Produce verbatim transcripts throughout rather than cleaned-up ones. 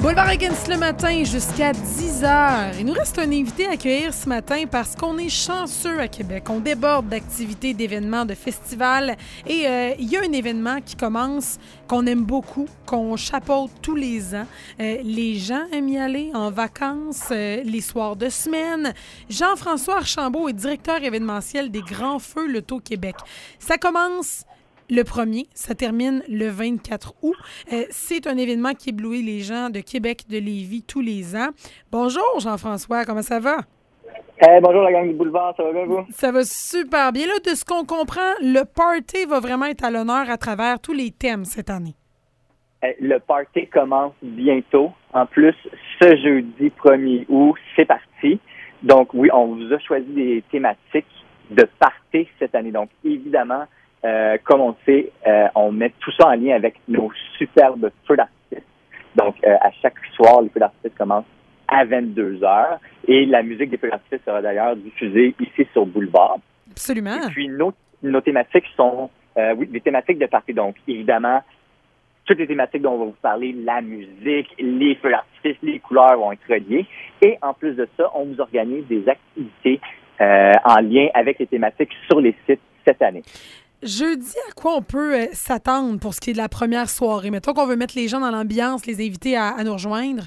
Boulevard Against le matin jusqu'à dix heures. Il nous reste un invité à accueillir ce matin parce qu'on est chanceux à Québec. On déborde d'activités, d'événements, de festivals. Et euh, il y a un événement qui commence, qu'on aime beaucoup, qu'on chapeaute tous les ans. Euh, les gens aiment y aller en vacances, euh, les soirs de semaine. Jean-François Archambault est directeur événementiel des Grands Feux Loto-Québec. Ça commence le premier, ça termine le vingt-quatre août. Euh, c'est un événement qui éblouit les gens de Québec, de Lévis tous les ans. Bonjour Jean-François, comment ça va? Hey, bonjour la gang du Boulevard, ça va bien vous? Ça va super bien. Là, de ce qu'on comprend, le party va vraiment être à l'honneur à travers tous les thèmes cette année. Hey, le party commence bientôt. En plus, ce jeudi premier août, c'est parti. Donc oui, on vous a choisi des thématiques de party cette année. Donc évidemment, Euh, comme on le sait, euh, on met tout ça en lien avec nos superbes feux d'artifice. Donc, euh, à chaque soir, les feux d'artifice commencent à vingt-deux heures et la musique des feux d'artifice sera d'ailleurs diffusée ici sur Boulevard. Absolument. Et puis, nos, nos thématiques sont, euh, oui, des thématiques de party. Donc, évidemment, toutes les thématiques dont on va vous parler, la musique, les feux d'artifice, les couleurs vont être reliées. Et en plus de ça, on vous organise des activités euh, en lien avec les thématiques sur les sites cette année. Jeudi, à quoi on peut euh, s'attendre pour ce qui est de la première soirée? Mettons qu'on veut mettre les gens dans l'ambiance, les inviter à, à nous rejoindre.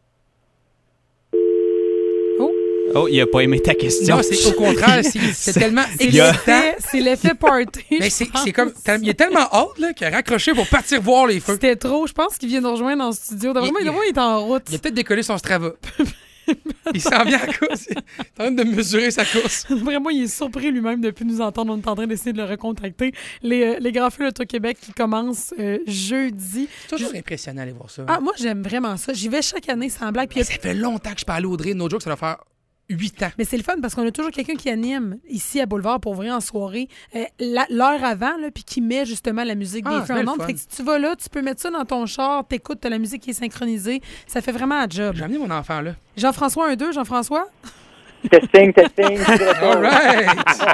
Oh, oh il n'a pas aimé ta question. Non, c'est au contraire, c'est, c'est tellement C'est l'effet, c'est l'effet party. Mais c'est, c'est comme, il est tellement hâte là, qu'il a raccroché pour partir voir les feux. C'était trop. Je pense qu'il vient nous rejoindre en studio. Vraiment, il, il, il est en route. Il a peut-être décollé son Strava. Il s'en vient à la course. Il est en train de mesurer sa course. Vraiment, il est surpris lui-même depuis nous entendre. On est en train d'essayer de le recontacter. Les, euh, les Grands Feux Loto-Québec qui commencent euh, jeudi. C'est toujours Je... impressionnant d'aller voir ça. Ah, moi, j'aime vraiment ça. J'y vais chaque année sans blague. Puis ça fait longtemps que je peux aller au Audrey. No joke, ça doit faire huit ans. Mais c'est le fun parce qu'on a toujours quelqu'un qui anime ici à Boulevard pour vrai en soirée euh, la, l'heure avant, là, puis qui met justement la musique ah, des feux en ondes. Fait que si tu vas là, tu peux mettre ça dans ton char, t'écoutes, t'as la musique qui est synchronisée. Ça fait vraiment un job. J'ai amené mon enfant là. Jean-François, un, deux, Jean-François? Testing, testing. All right.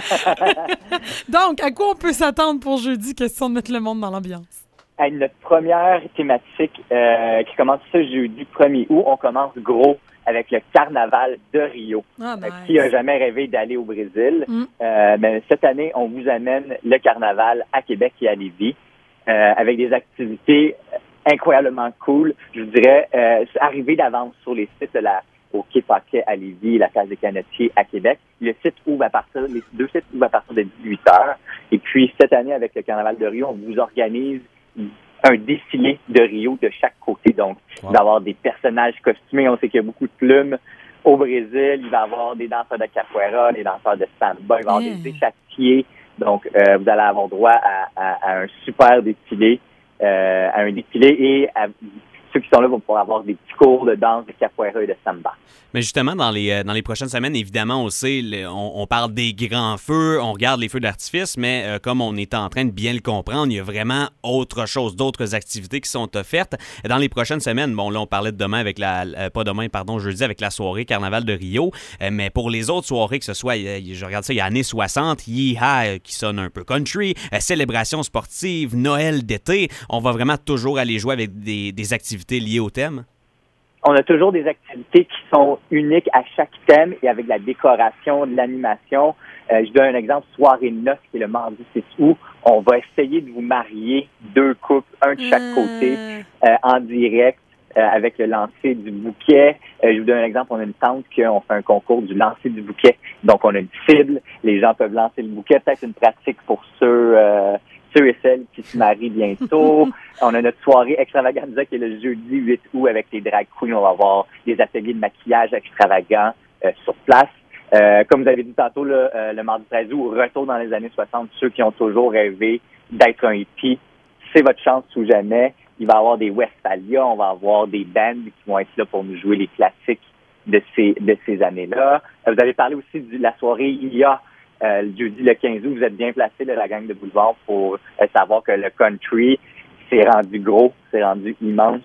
Donc, à quoi on peut s'attendre pour jeudi? Question de mettre le monde dans l'ambiance. À notre première thématique euh, qui commence ce jeudi premier août, on commence gros avec le carnaval de Rio. Ah, nice. euh, qui n'a jamais rêvé d'aller au Brésil? Mm. Euh, ben, cette année, on vous amène le carnaval à Québec et à Lévis euh, avec des activités incroyablement cool. Je vous dirais, euh, arriver d'avance sur les sites de la, au Quai Paquet à Lévis, la Case des Canetiers à Québec. Le site ouvre à partir, les deux sites ouvrent à partir de dix-huit heures. Et puis, cette année, avec le carnaval de Rio, on vous organise un défilé de Rio de chaque côté. Donc, wow. D'avoir des personnages costumés. On sait qu'il y a beaucoup de plumes au Brésil. Il va y avoir des danseurs de capoeira, des danseurs de samba. Il va y avoir yeah. des échassiers. Donc, euh, vous allez avoir droit à, à, à un super défilé, euh, à un défilé et à, ceux qui sont là vont pouvoir avoir des petits cours de danse, de capoeira et de samba. Mais justement, dans les dans les prochaines semaines, évidemment, on sait, le, on, on parle des grands feux, on regarde les feux d'artifice, mais euh, comme on est en train de bien le comprendre, il y a vraiment autre chose, d'autres activités qui sont offertes. Dans les prochaines semaines, bon, là, on parlait de demain avec la... Euh, pas demain, pardon, jeudi avec la soirée Carnaval de Rio, euh, mais pour les autres soirées, que ce soit, euh, je regarde ça, il y a années soixante, Yeehaw, euh, qui sonne un peu country, euh, célébration sportive, Noël d'été, on va vraiment toujours aller jouer avec des, des activités liées au thème? On a toujours des activités qui sont uniques à chaque thème et avec la décoration, de l'animation. Euh, je donne un exemple, soirée noce qui est le mardi six août. On va essayer de vous marier deux couples, un de chaque mmh. côté, euh, en direct, euh, avec le lancer du bouquet. Euh, je vous donne un exemple, on a une tente qu'on fait un concours du lancer du bouquet. Donc, on a une cible, les gens peuvent lancer le bouquet. Peut-être une pratique pour ceux... Euh, ceux et celles qui se marient bientôt. On a notre soirée extravaganza qui est le jeudi huit août avec les drag queens. On va avoir des ateliers de maquillage extravagants euh, sur place. Euh, comme vous avez dit tantôt, là, euh, le mardi treize août, retour dans les années soixante, ceux qui ont toujours rêvé d'être un hippie, c'est votre chance ou jamais. Il va y avoir des Westphalia, on va avoir des bands qui vont être là pour nous jouer les classiques de ces de ces années-là. Euh, vous avez parlé aussi de la soirée I A. Euh, le jeudi, le quinze août, vous êtes bien placé de la gang de Boulevard pour euh, savoir que le country s'est rendu gros, s'est rendu immense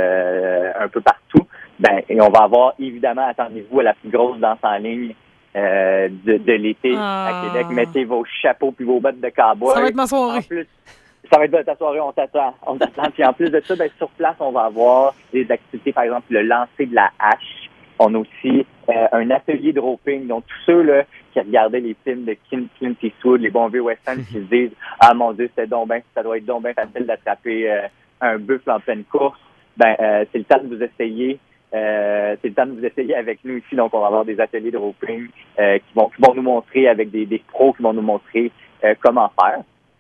euh, un peu partout. Ben, et on va avoir, évidemment, attendez-vous à la plus grosse danse en ligne euh, de, de l'été ah. à Québec. Mettez vos chapeaux puis vos bottes de cowboy. Ça va être ma soirée. En plus, Ça va être ta soirée, on t'attend. On t'attend. Puis en plus de ça, ben, sur place, on va avoir des activités, par exemple, le lancer de la hache. On a aussi euh, un atelier de roping. Donc, tous ceux là, qui regardaient les films de Clint Eastwood, les bons vieux westerns, qui se disent « Ah, mon Dieu, c'était donc ben, ça doit être donc bien facile d'attraper euh, un buffle en pleine course. » Ben, euh, c'est le temps de vous essayer. Euh, c'est le temps de vous essayer avec nous ici. Donc, on va avoir des ateliers de roping euh, qui vont, qui vont nous montrer avec des, des pros qui vont nous montrer euh, comment faire.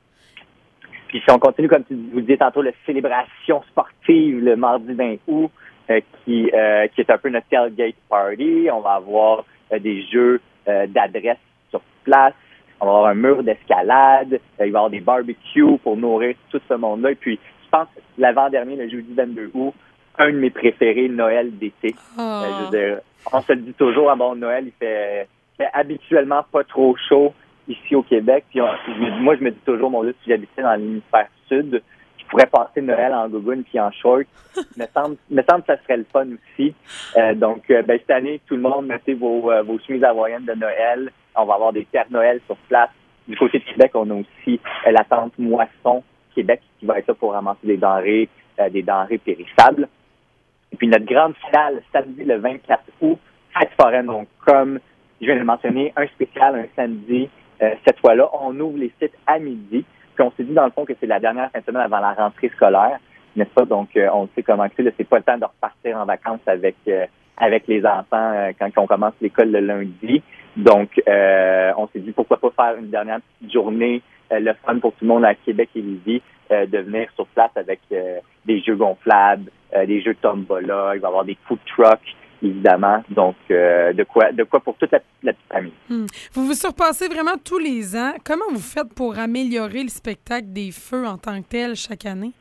Puis si on continue, comme tu vous disais tantôt, la célébration sportive le mardi vingt août, euh, qui, euh, qui est un peu notre tailgate party. On va avoir euh, des jeux euh, d'adresse sur place. On va avoir un mur d'escalade. Euh, il va y avoir des barbecues pour nourrir tout ce monde-là. Et puis, je pense que l'avant-dernier, le jeudi vingt-deux août, un de mes préférés, Noël d'été. Oh. Euh, je veux dire, on se le dit toujours, à bon Noël, il fait, fait habituellement pas trop chaud ici au Québec. Puis on, je, moi, je me dis toujours, mon Dieu, si j'habitais dans l'hémisphère sud, je pourrais passer Noël en gougoune puis en short. me semble, me semble que ça serait le fun aussi. Euh, donc, euh, ben, cette année, tout le monde, mettez vos, euh, vos chemises hawaïennes de Noël. On va avoir des Pères Noël sur place. Du côté de Québec, on a aussi euh, la tente Moisson Québec qui va être là pour ramasser des denrées, euh, des denrées périssables. Et puis, notre grande finale, samedi le vingt-quatre août, fête foraine. Donc, comme je viens de le mentionner, un spécial, un samedi. Euh, cette fois-là, on ouvre les sites à midi. Puis on s'est dit, dans le fond, que c'est la dernière fin de semaine avant la rentrée scolaire, n'est-ce pas? Donc, euh, on sait comment c'est. Là, c'est pas le temps de repartir en vacances avec euh, avec les enfants euh, quand on commence l'école le lundi. Donc, euh, on s'est dit, pourquoi pas faire une dernière petite journée, euh, le fun pour tout le monde à Québec et Lévis, euh, de venir sur place avec euh, des jeux gonflables, euh, des jeux de tombola, il va y avoir des food trucks, évidemment. Donc, euh, de quoi de quoi pour toute la, la petite famille. Hum. Vous vous surpassez vraiment tous les ans. Comment vous faites pour améliorer le spectacle des feux en tant que tel chaque année?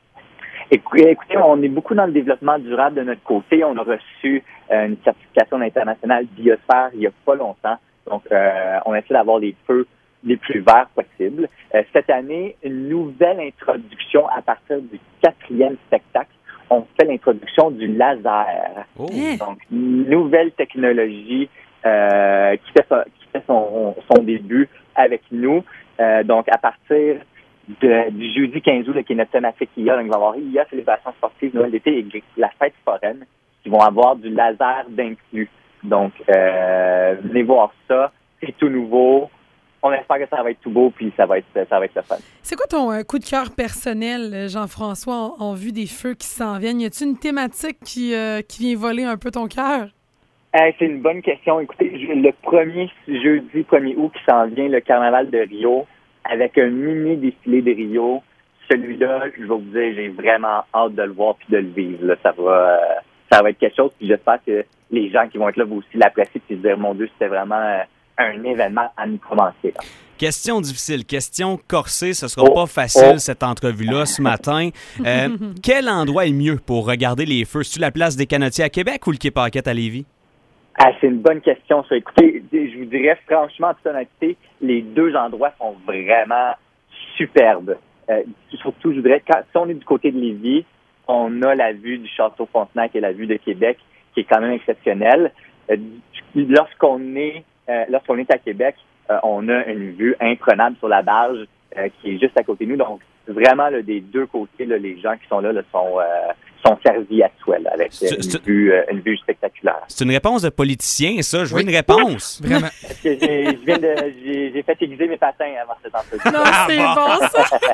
Écoutez, on est beaucoup dans le développement durable de notre côté. On a reçu euh, une certification internationale biosphère il n'y a pas longtemps. Donc, euh, on essaie d'avoir les feux les plus verts possibles. Euh, cette année, une nouvelle introduction à partir du quatrième spectacle. On fait l'introduction du laser. Oh. Donc, une nouvelle technologie euh, qui fait, qui fait son, son début avec nous. Euh, donc, à partir de, du jeudi quinze août, là, qui est notre thématique I A, donc, il va y avoir I A, célébration sportive, Noël d'été et la fête foraine, qui vont avoir du laser d'inclus. Donc, euh, venez voir ça. C'est tout nouveau. On espère que ça va être tout beau, puis ça va être, ça va être le fun. C'est quoi ton euh, coup de cœur personnel, Jean-François, en, en vue des feux qui s'en viennent? Y a-t-il une thématique qui, euh, qui vient voler un peu ton cœur? Euh, c'est une bonne question. Écoutez, le premier jeudi premier août qui s'en vient, le carnaval de Rio, avec un mini défilé de Rio. Celui-là, je vais vous dire, j'ai vraiment hâte de le voir puis de le vivre. Là. Ça va, euh, ça va être quelque chose. Puis j'espère que les gens qui vont être là vont aussi l'apprécier puis se dire, mon Dieu, c'était vraiment euh, un événement à nous commencer. Là. Question difficile, question corsée, ce sera oh, pas facile oh. cette entrevue-là ce matin. Euh, quel endroit est le mieux pour regarder les feux? C'est-tu la place des Canotiers à Québec ou le Quai Paquette à Lévis? Ah, c'est une bonne question, ça. Écoutez, je vous dirais franchement, en toute honnêteté, les deux endroits sont vraiment superbes. Euh, surtout, je voudrais, quand, si on est du côté de Lévis, on a la vue du Château Frontenac et la vue de Québec, qui est quand même exceptionnelle. Euh, lorsqu'on est, euh, lorsqu'on est à Québec, euh, on a une vue imprenable sur la barge euh, qui est juste à côté de nous. Donc, vraiment, là, des deux côtés, là, les gens qui sont là, là sont, euh, sont servis à soi, là, avec euh, une, vue, euh, une vue spectaculaire. C'est une réponse de politicien, ça. Je veux oui. une réponse. Oui. Vraiment. Parce que j'ai, je viens de, j'ai, j'ai fait aiguiser mes patins avant cette entrevue. Non, c'est bon,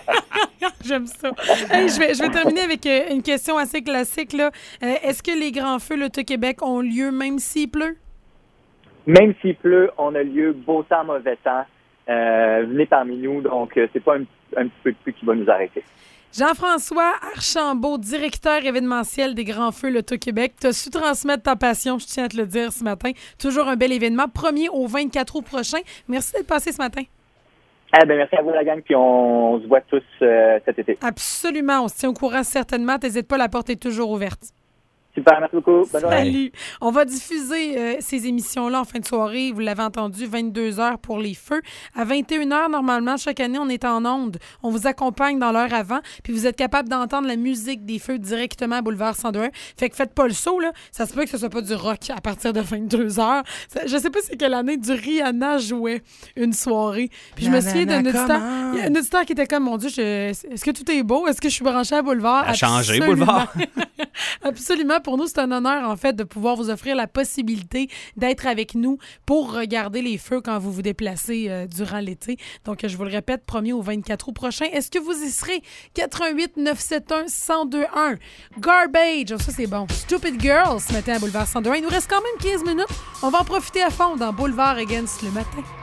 ça. J'aime ça. Hey, je, vais, je vais terminer avec une question assez classique. Là. Euh, est-ce que les grands feux l'Auto-Québec ont lieu même s'il pleut? Même s'il pleut, on a lieu beau temps, mauvais temps. Euh, venez parmi nous, donc euh, c'est pas un, un petit peu de pluie qui va nous arrêter. Jean-François Archambault, directeur événementiel des Grands Feux l'Auto-Québec. Tu as su transmettre ta passion, je tiens à te le dire ce matin. Toujours un bel événement, premier au vingt-quatre août prochain. Merci d'être passé ce matin. Eh bien, merci à vous, la gang, puis on, on se voit tous euh, cet été. Absolument, on se tient au courant certainement. N'hésite pas, la porte est toujours ouverte. Super, merci beaucoup. Bonne journée. Salut. On va diffuser euh, ces émissions-là en fin de soirée. Vous l'avez entendu, vingt-deux heures pour les feux. À vingt et une heures, normalement, chaque année, on est en onde. On vous accompagne dans l'heure avant, puis vous êtes capable d'entendre la musique des feux directement à Boulevard cent deux un. Fait que faites pas le saut, là. Ça se peut que ce soit pas du rock à partir de vingt-deux heures. Ça, je sais pas c'est quelle année du Rihanna jouait une soirée. Puis je me souviens d'un auditeur, il y a un auditeur qui était comme, mon Dieu, je, est-ce que tout est beau? Est-ce que je suis branché à Boulevard? À changer, Boulevard. Absolument. Pour nous, c'est un honneur, en fait, de pouvoir vous offrir la possibilité d'être avec nous pour regarder les feux quand vous vous déplacez euh, durant l'été. Donc, je vous le répète, premier au vingt-quatre août prochain. Est-ce que vous y serez? quatre un huit neuf sept un un zéro deux un. Garbage. Oh, ça, c'est bon. Stupid Girls ce matin à Boulevard cent deux un. Il nous reste quand même quinze minutes. On va en profiter à fond dans Boulevard Against le matin.